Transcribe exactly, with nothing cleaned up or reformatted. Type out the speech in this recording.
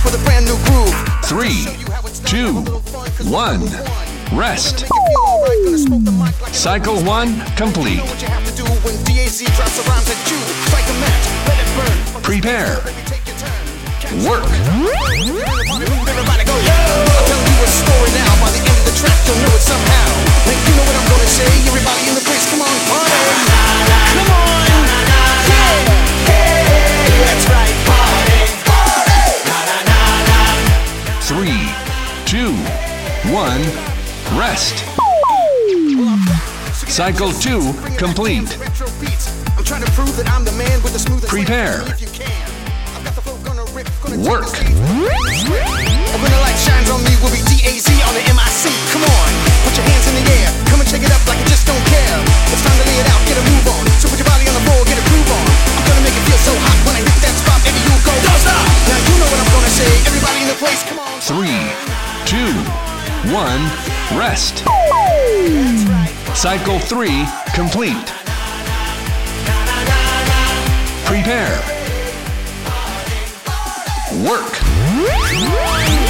with a brand new groove. Three, two, one, rest. Cycle one complete. Prepare. Work. Everybody go, yo! I'll tell you a story now. By the end of the track, you'll know it somehow. Like, you know what I'm gonna say? Everybody in the place, come on, party! Come on! Yeah! Hey! That's right, party! Party! Three, two, one, rest. Cycle two complete. I'm trying to prove that I'm the man with the smoothest. Prepare. Work. And when the light shines on me, we'll be D A Z on the M I C. Come on, put your hands in the air. Come and check it up like you just don't care. It's time to lay it out, get a move on. So put your body on the floor, get a groove on. I'm gonna make it feel so hot when I hit that spot, baby, you go. Don't stop. Now you know what I'm gonna say. Everybody in the place, come on. Three, two, one, rest. Cycle three complete. Prepare. Work.